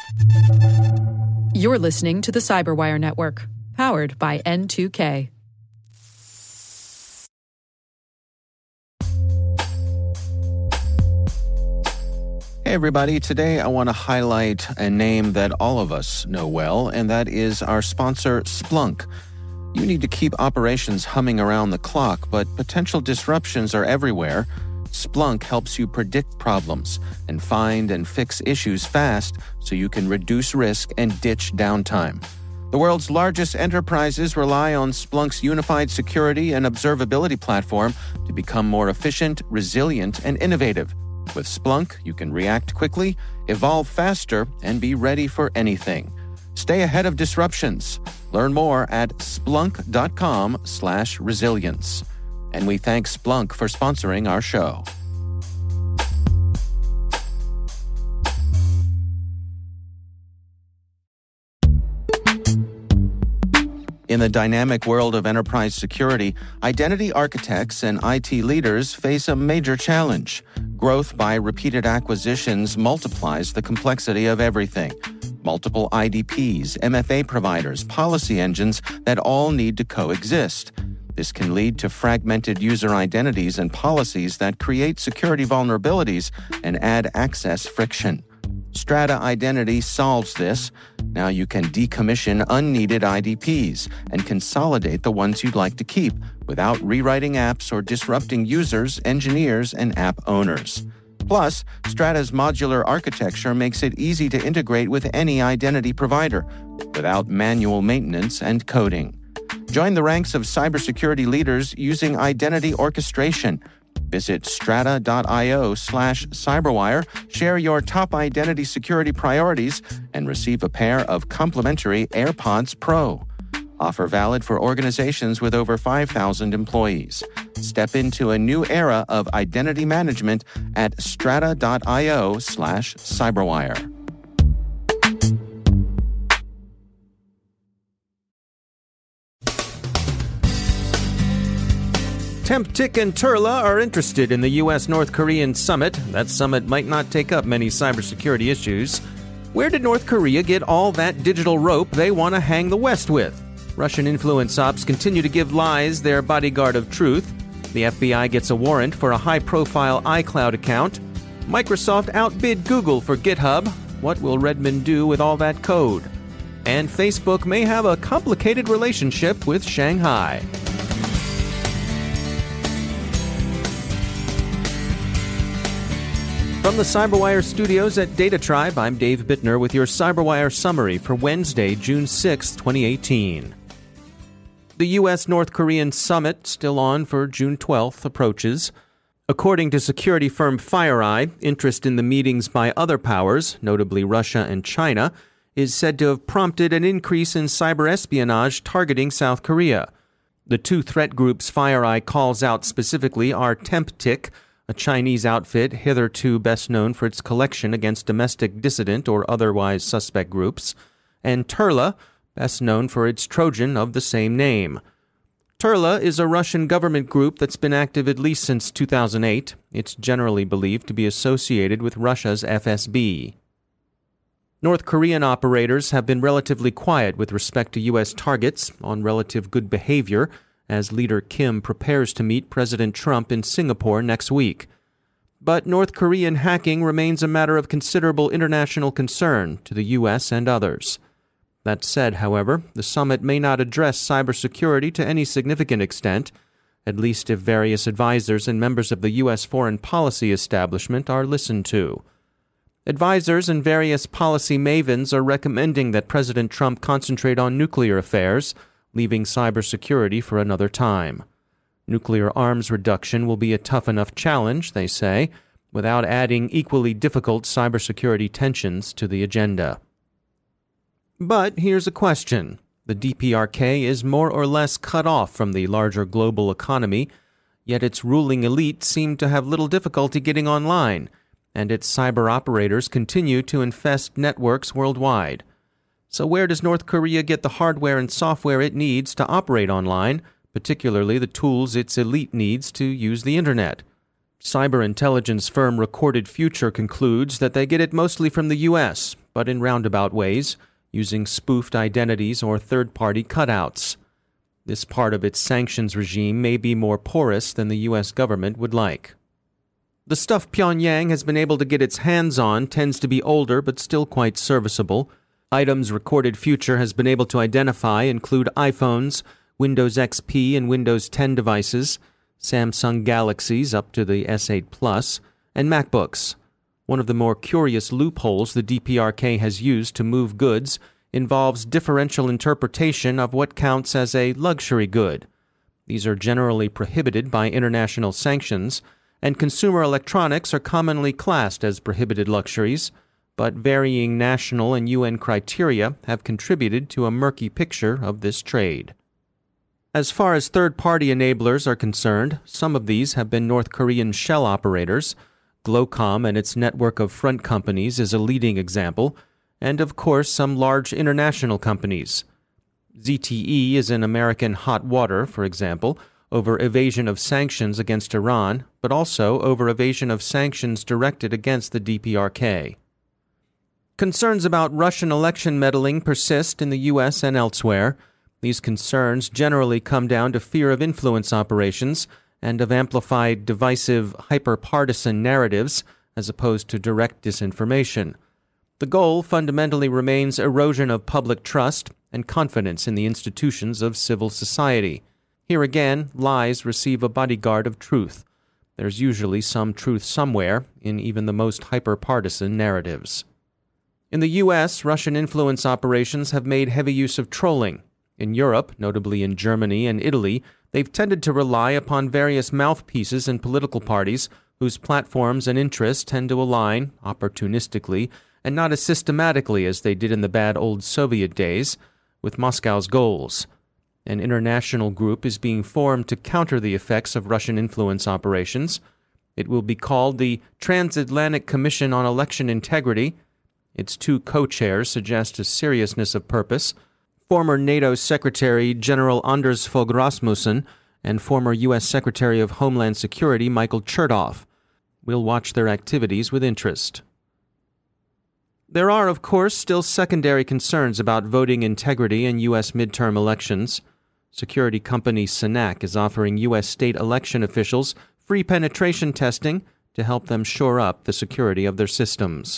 You're listening to the Cyberwire Network, powered by N2K. Hey everybody, today I want to highlight a name that all of us know well, and that is our sponsor, Splunk. You need to keep operations humming around the clock, but potential disruptions are everywhere. Splunk helps you predict problems and find and fix issues fast so you can reduce risk and ditch downtime. The world's largest enterprises rely on Splunk's unified security and observability platform to become more efficient, resilient, and innovative. With Splunk, you can react quickly, evolve faster, and be ready for anything. Stay ahead of disruptions. Learn more at splunk.com/resilience. And we thank Splunk for sponsoring our show. In the dynamic world of enterprise security, identity architects and IT leaders face a major challenge. Growth by repeated acquisitions multiplies the complexity of everything. Multiple IDPs, MFA providers, policy engines that all need to coexist. This can lead to fragmented user identities and policies that create security vulnerabilities and add access friction. Strata Identity solves this. Now you can decommission unneeded IDPs and consolidate the ones you'd like to keep without rewriting apps or disrupting users, engineers, and app owners. Plus, Strata's modular architecture makes it easy to integrate with any identity provider without manual maintenance and coding. Join the ranks of cybersecurity leaders using identity orchestration. Visit strata.io/cyberwire, share your top identity security priorities, and receive a pair of complimentary AirPods Pro. Offer valid for organizations with over 5,000 employees. Step into a new era of identity management at strata.io/cyberwire. Temptik and Turla are interested in the U.S.-North Korean summit. That summit might not take up many cybersecurity issues. Where did North Korea get all that digital rope they want to hang the West with? Russian influence ops continue to give lies their bodyguard of truth. The FBI gets a warrant for a high-profile iCloud account. Microsoft outbid Google for GitHub. What will Redmond do with all that code? And Facebook may have a complicated relationship with Shanghai. From the Cyberwire studios at Data Tribe, I'm Dave Bittner with your Cyberwire summary for Wednesday, June 6, 2018. The U.S.-North Korean summit, still on for June 12th, approaches. According to security firm FireEye, interest in the meetings by other powers, notably Russia and China, is said to have prompted an increase in cyber espionage targeting South Korea. The two threat groups FireEye calls out specifically are Temptik, a Chinese outfit hitherto best known for its collection against domestic dissident or otherwise suspect groups, and Turla, best known for its Trojan of the same name. Turla is a Russian government group that's been active at least since 2008. It's generally believed to be associated with Russia's FSB. North Korean operators have been relatively quiet with respect to U.S. targets on relative good behavior as leader Kim prepares to meet President Trump in Singapore next week. But North Korean hacking remains a matter of considerable international concern to the U.S. and others. That said, however, the summit may not address cybersecurity to any significant extent, at least if various advisors and members of the U.S. foreign policy establishment are listened to. Advisors and various policy mavens are recommending that President Trump concentrate on nuclear affairs, leaving cybersecurity for another time. Nuclear arms reduction will be a tough enough challenge, they say, without adding equally difficult cybersecurity tensions to the agenda. But here's a question. The DPRK is more or less cut off from the larger global economy, yet its ruling elite seem to have little difficulty getting online, and its cyber operators continue to infest networks worldwide. So where does North Korea get the hardware and software it needs to operate online, particularly the tools its elite needs to use the Internet? Cyber intelligence firm Recorded Future concludes that they get it mostly from the U.S., but in roundabout ways, using spoofed identities or third-party cutouts. This part of its sanctions regime may be more porous than the U.S. government would like. The stuff Pyongyang has been able to get its hands on tends to be older but still quite serviceable. Items Recorded Future has been able to identify include iPhones, Windows XP and Windows 10 devices, Samsung Galaxies up to the S8 Plus, and MacBooks. One of the more curious loopholes the DPRK has used to move goods involves differential interpretation of what counts as a luxury good. These are generally prohibited by international sanctions, and consumer electronics are commonly classed as prohibited luxuries, but varying national and UN criteria have contributed to a murky picture of this trade. As far as third-party enablers are concerned, some of these have been North Korean shell operators. Glocom and its network of front companies is a leading example, and of course some large international companies. ZTE is in American hot water, for example, over evasion of sanctions against Iran, but also over evasion of sanctions directed against the DPRK. Concerns about Russian election meddling persist in the U.S. and elsewhere. These concerns generally come down to fear of influence operations and of amplified divisive hyper-partisan narratives as opposed to direct disinformation. The goal fundamentally remains erosion of public trust and confidence in the institutions of civil society. Here again, lies receive a bodyguard of truth. There's usually some truth somewhere in even the most hyper-partisan narratives. In the U.S., Russian influence operations have made heavy use of trolling. In Europe, notably in Germany and Italy, they've tended to rely upon various mouthpieces and political parties whose platforms and interests tend to align, opportunistically, and not as systematically as they did in the bad old Soviet days, with Moscow's goals. An international group is being formed to counter the effects of Russian influence operations. It will be called the Transatlantic Commission on Election Integrity. Its two co-chairs suggest a seriousness of purpose. Former NATO Secretary General Anders Fogh Rasmussen and former U.S. Secretary of Homeland Security Michael Chertoff. We'll watch their activities with interest. There are, of course, still secondary concerns about voting integrity in U.S. midterm elections. Security company Synack is offering U.S. state election officials free penetration testing to help them shore up the security of their systems.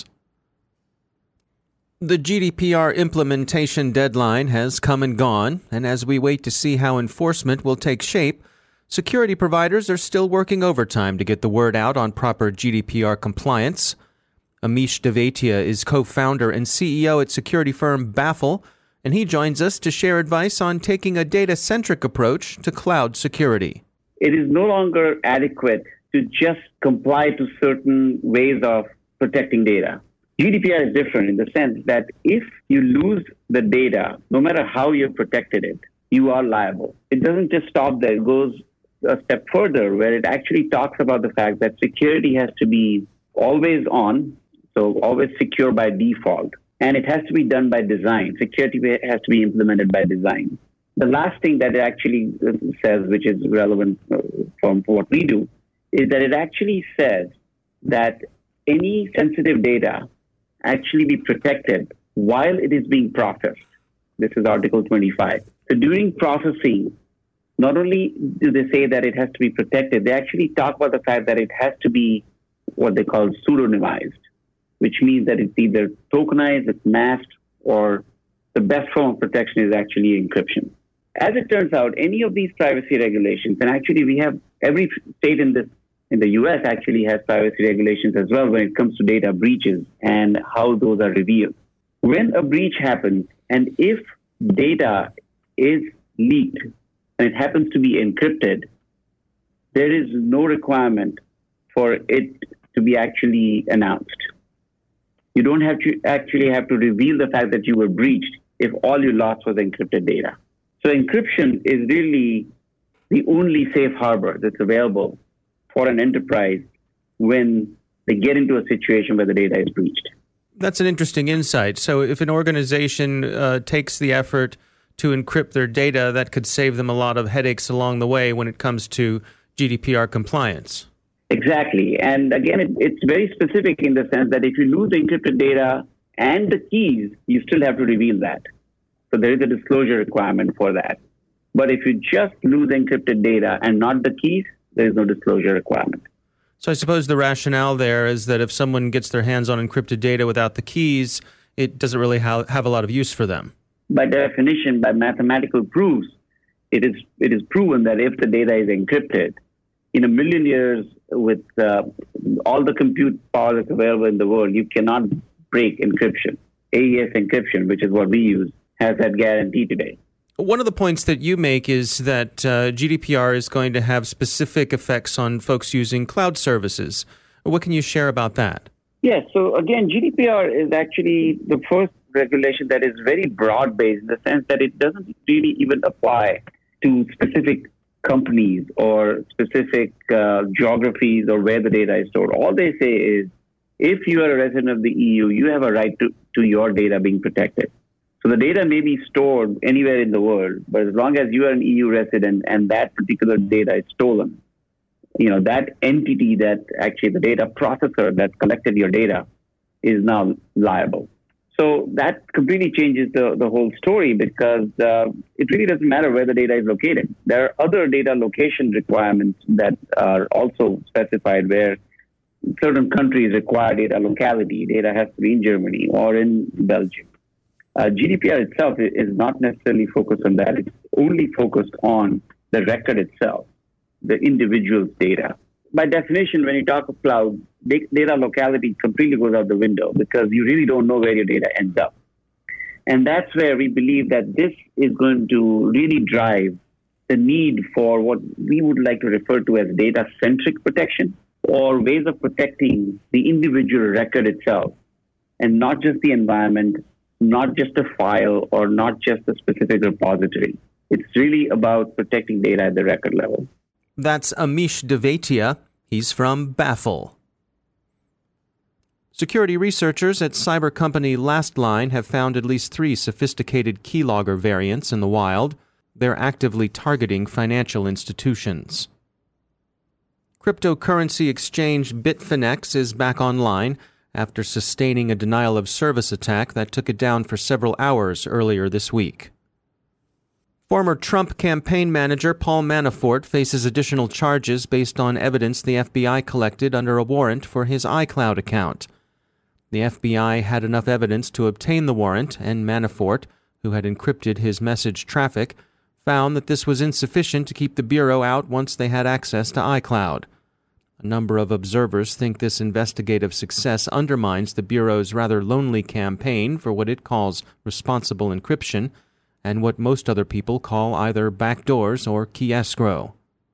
The GDPR implementation deadline has come and gone, and as we wait to see how enforcement will take shape, security providers are still working overtime to get the word out on proper GDPR compliance. Amish Devatia is co-founder and CEO at security firm Baffle, and he joins us to share advice on taking a data-centric approach to cloud security. It is no longer adequate to just comply to certain ways of protecting data. GDPR is different in the sense that if you lose the data, no matter how you've protected it, you are liable. It doesn't just stop there. It goes a step further where it actually talks about the fact that security has to be always on, so always secure by default. And it has to be done by design. Security has to be implemented by design. The last thing that it actually says, which is relevant from what we do, is that it actually says that any sensitive data actually be protected while it is being processed. This is Article 25. So during processing, not only do they say that it has to be protected, they actually talk about the fact that it has to be what they call pseudonymized, which means that it's either tokenized, it's masked, or the best form of protection is actually encryption. As it turns out, any of these privacy regulations, and actually we have every state in the U.S. actually has privacy regulations as well when it comes to data breaches and how those are revealed. When a breach happens, and if data is leaked and it happens to be encrypted, there is no requirement for it to be actually announced. You don't have to reveal the fact that you were breached if all you lost was encrypted data. So encryption is really the only safe harbor that's available for an enterprise when they get into a situation where the data is breached. That's an interesting insight. So if an organization takes the effort to encrypt their data, that could save them a lot of headaches along the way when it comes to GDPR compliance. Exactly. And again, it's very specific in the sense that if you lose the encrypted data and the keys, you still have to reveal that. So there is a disclosure requirement for that. But if you just lose encrypted data and not the keys, there is no disclosure requirement. So I suppose the rationale there is that if someone gets their hands on encrypted data without the keys, it doesn't really have a lot of use for them. By definition, by mathematical proofs, it is proven that if the data is encrypted, in a million years with all the compute power that's available in the world, you cannot break encryption. AES encryption, which is what we use, has that guarantee today. One of the points that you make is that GDPR is going to have specific effects on folks using cloud services. What can you share about that? Yes. So again, GDPR is actually the first regulation that is very broad-based in the sense that it doesn't really even apply to specific companies or specific geographies or where the data is stored. All they say is, if you are a resident of the EU, you have a right to your data being protected. So the data may be stored anywhere in the world, but as long as you are an EU resident and that particular data is stolen, that entity that actually the data processor that collected your data is now liable. So that completely changes the whole story because it really doesn't matter where the data is located. There are other data location requirements that are also specified where certain countries require data locality. Data has to be in Germany or in Belgium. GDPR itself is not necessarily focused on that. It's only focused on the record itself, the individual's data. By definition, when you talk of cloud, data locality completely goes out the window because you really don't know where your data ends up. And that's where we believe that this is going to really drive the need for what we would like to refer to as data-centric protection or ways of protecting the individual record itself and not just the environment, not just a file or not just a specific repository. It's really about protecting data at the record level. That's Amish Devatia. He's from Baffle. Security researchers at cyber company Lastline have found at least 3 sophisticated keylogger variants in the wild. They're actively targeting financial institutions. Cryptocurrency exchange Bitfinex is back online after sustaining a denial-of-service attack that took it down for several hours earlier this week. Former Trump campaign manager Paul Manafort faces additional charges based on evidence the FBI collected under a warrant for his iCloud account. The FBI had enough evidence to obtain the warrant, and Manafort, who had encrypted his message traffic, found that this was insufficient to keep the Bureau out once they had access to iCloud. A number of observers think this investigative success undermines the Bureau's rather lonely campaign for what it calls responsible encryption, and what most other people call either backdoors or key escrow.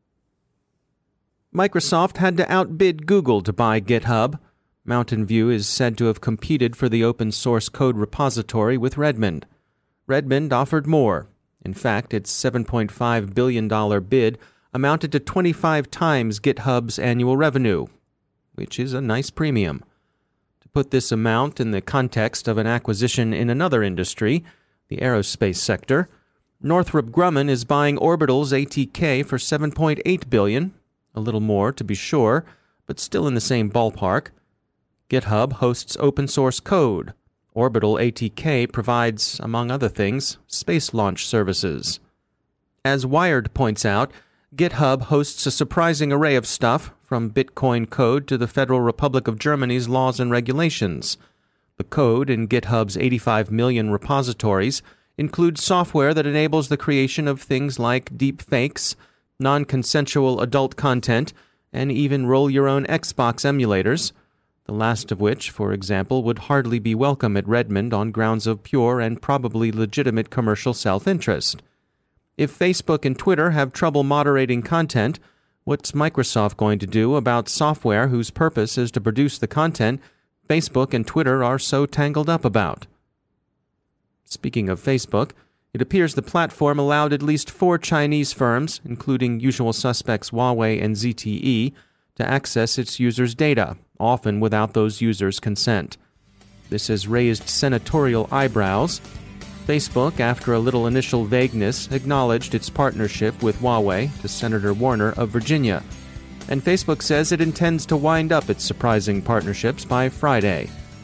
Microsoft had to outbid Google to buy GitHub. Mountain View is said to have competed for the open-source code repository with Redmond. Redmond offered more. In fact, its $7.5 billion bid amounted to 25 times GitHub's annual revenue, which is a nice premium. To put this amount in the context of an acquisition in another industry, the aerospace sector, Northrop Grumman is buying Orbital's ATK for $7.8 billion, a little more to be sure, but still in the same ballpark. GitHub hosts open-source code. Orbital ATK provides, among other things, space launch services. As Wired points out, GitHub hosts a surprising array of stuff, from Bitcoin code to the Federal Republic of Germany's laws and regulations. The code in GitHub's 85 million repositories includes software that enables the creation of things like deepfakes, non-consensual adult content, and even roll-your-own Xbox emulators, the last of which, for example, would hardly be welcome at Redmond on grounds of pure and probably legitimate commercial self-interest. If Facebook and Twitter have trouble moderating content, what's Microsoft going to do about software whose purpose is to produce the content Facebook and Twitter are so tangled up about? Speaking of Facebook, it appears the platform allowed at least 4 Chinese firms, including usual suspects Huawei and ZTE, to access its users' data, often without those users' consent. This has raised senatorial eyebrows. Facebook, after a little initial vagueness, acknowledged its partnership with Huawei to Senator Warner of Virginia. And Facebook says it intends to wind up its surprising partnerships by Friday.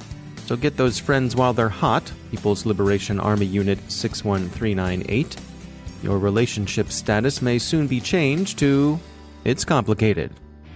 So get those friends while they're hot. People's Liberation Army Unit 61398. Your relationship status may soon be changed to it's complicated.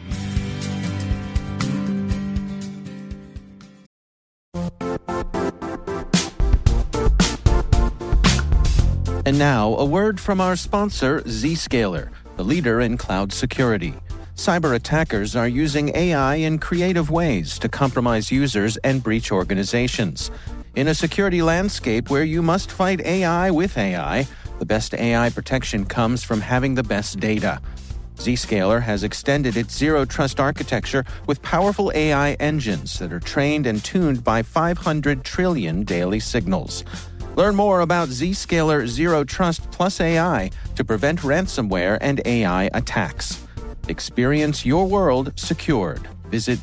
And now, a word from our sponsor, Zscaler, the leader in cloud security. Cyber attackers are using AI in creative ways to compromise users and breach organizations. In a security landscape where you must fight AI with AI, the best AI protection comes from having the best data. Zscaler has extended its Zero Trust architecture with powerful AI engines that are trained and tuned by 500 trillion daily signals. Learn more about Zscaler Zero Trust Plus AI to prevent ransomware and AI attacks. Experience your world secured. Visit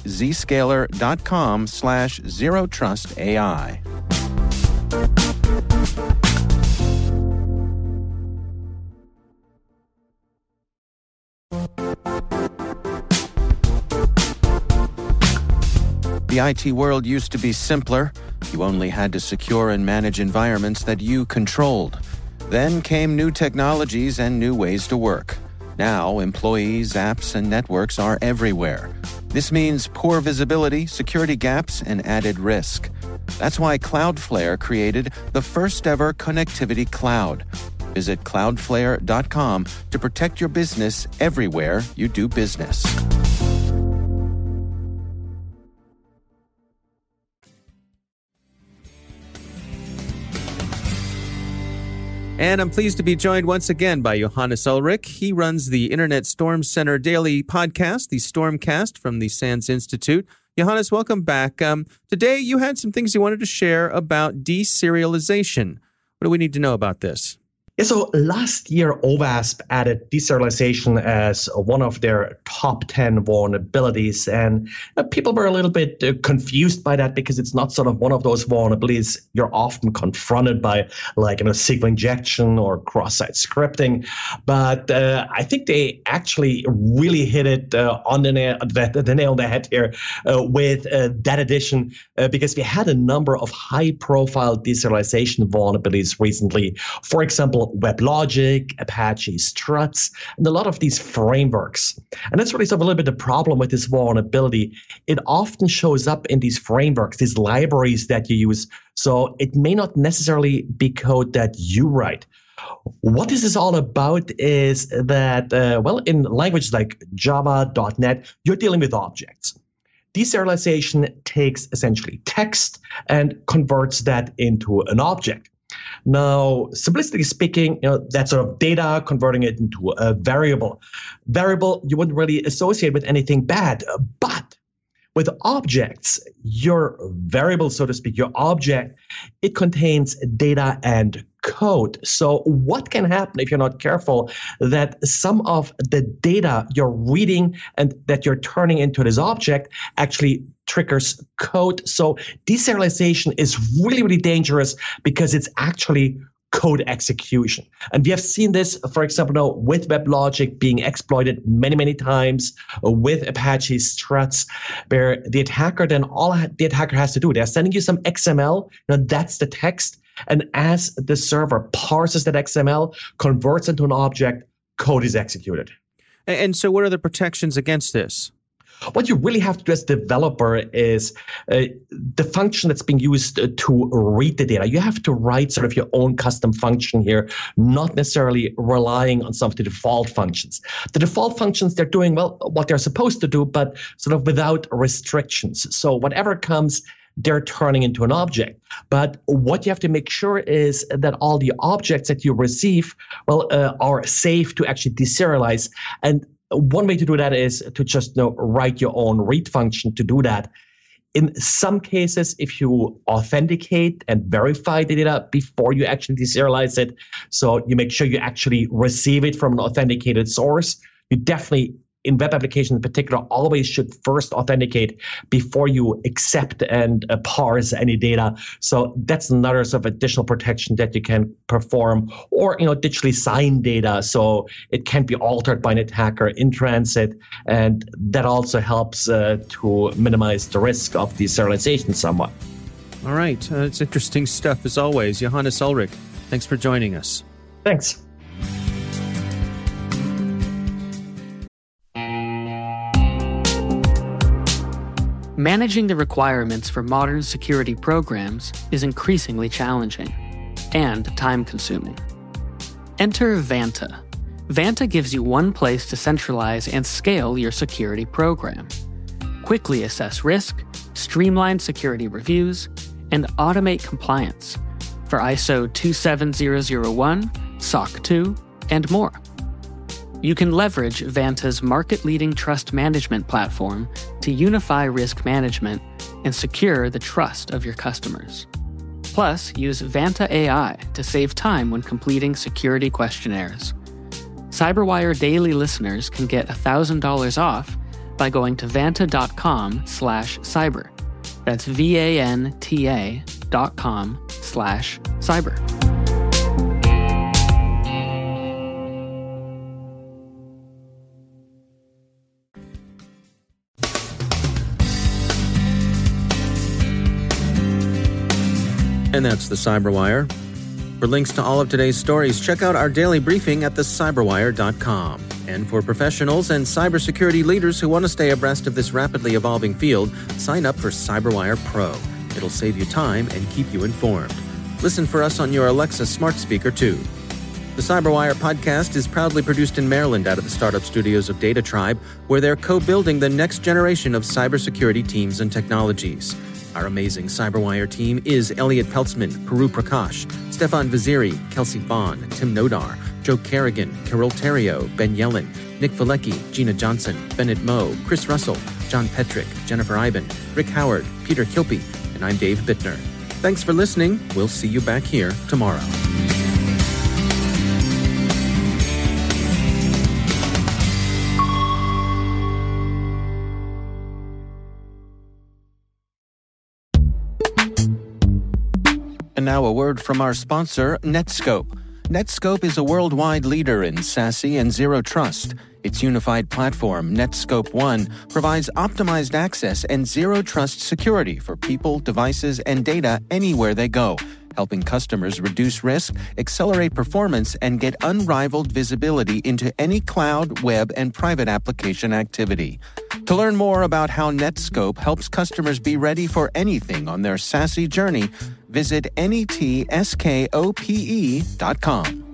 zscaler.com/zerotrustai. The IT world used to be simpler. You only had to secure and manage environments that you controlled. Then came new technologies and new ways to work. Now, employees, apps, and networks are everywhere. This means poor visibility, security gaps, and added risk. That's why Cloudflare created the first-ever connectivity cloud. Visit cloudflare.com to protect your business everywhere you do business. And I'm pleased to be joined once again by Johannes Ullrich. He runs the Internet Storm Center daily podcast, the Stormcast from the SANS Institute. Johannes, welcome back. Today you had some things you wanted to share about deserialization. What do we need to know about this? Yeah, so last year, OWASP added deserialization as one of their top 10 vulnerabilities. And people were a little bit confused by that because it's not sort of one of those vulnerabilities you're often confronted by, like SQL injection or cross-site scripting. But I think they actually really hit it on the nail on the head here with that addition because we had a number of high-profile deserialization vulnerabilities recently. For example, WebLogic, Apache Struts, and a lot of these frameworks. And that's really sort of a little bit the problem with this vulnerability. It often shows up in these frameworks, these libraries that you use. So it may not necessarily be code that you write. What this is all about is that, in languages like Java, .NET, you're dealing with objects. Deserialization takes essentially text and converts that into an object. Now, simplistically speaking, that sort of data, converting it into a variable. Variable you wouldn't really associate with anything bad, but with objects, your variable, so to speak, your object, it contains data and code. So what can happen if you're not careful that some of the data you're reading and that you're turning into this object actually triggers code. So deserialization is really, really dangerous because it's actually code execution. And we have seen this, for example, now with WebLogic being exploited many, many times with Apache Struts, where the attacker then all the attacker has to do, they're sending you some XML, that's the text. And as the server parses that XML, converts into an object, code is executed. And so what are the protections against this? What you really have to do as a developer is the function that's being used to read the data. You have to write sort of your own custom function here, not necessarily relying on some of the default functions. The default functions, they're doing, what they're supposed to do, but sort of without restrictions. So whatever comes, they're turning into an object. But what you have to make sure is that all the objects that you receive, are safe to actually deserialize. And one way to do that is to just write your own read function to do that. In some cases, if you authenticate and verify the data before you actually deserialize it, so you make sure you actually receive it from an authenticated source, you definitely, in web applications in particular, always should first authenticate before you accept and parse any data. So that's another sort of additional protection that you can perform. Or, digitally signed data, so it can't be altered by an attacker in transit. And that also helps to minimize the risk of deserialization somewhat. All right. It's interesting stuff as always. Johannes Ulrich, thanks for joining us. Thanks. Managing the requirements for modern security programs is increasingly challenging and time-consuming. Enter Vanta. Vanta gives you one place to centralize and scale your security program. Quickly assess risk, streamline security reviews, and automate compliance for ISO 27001, SOC 2, and more. You can leverage Vanta's market-leading trust management platform to unify risk management and secure the trust of your customers. Plus, use Vanta AI to save time when completing security questionnaires. CyberWire Daily listeners can get $1,000 off by going to vanta.com/cyber. That's VANTA.com/cyber. And that's the CyberWire. For links to all of today's stories, check out our daily briefing at thecyberwire.com. And for professionals and cybersecurity leaders who want to stay abreast of this rapidly evolving field, sign up for CyberWire Pro. It'll save you time and keep you informed. Listen for us on your Alexa smart speaker, too. The CyberWire podcast is proudly produced in Maryland out of the startup studios of Data Tribe, where they're co-building the next generation of cybersecurity teams and technologies. Our amazing CyberWire team is Elliot Peltzman, Puru Prakash, Stefan Vaziri, Kelsey Bond, Tim Nodar, Joe Kerrigan, Carol Terrio, Ben Yellen, Nick Valecki, Gina Johnson, Bennett Moe, Chris Russell, John Petrick, Jennifer Iben, Rick Howard, Peter Kilpie, and I'm Dave Bittner. Thanks for listening. We'll see you back here tomorrow. And now a word from our sponsor, Netskope. Netskope is a worldwide leader in SASE and Zero Trust. Its unified platform, Netskope One, provides optimized access and Zero Trust security for people, devices, and data anywhere they go, helping customers reduce risk, accelerate performance, and get unrivaled visibility into any cloud, web, and private application activity. To learn more about how Netskope helps customers be ready for anything on their SASE journey, visit netskope.com.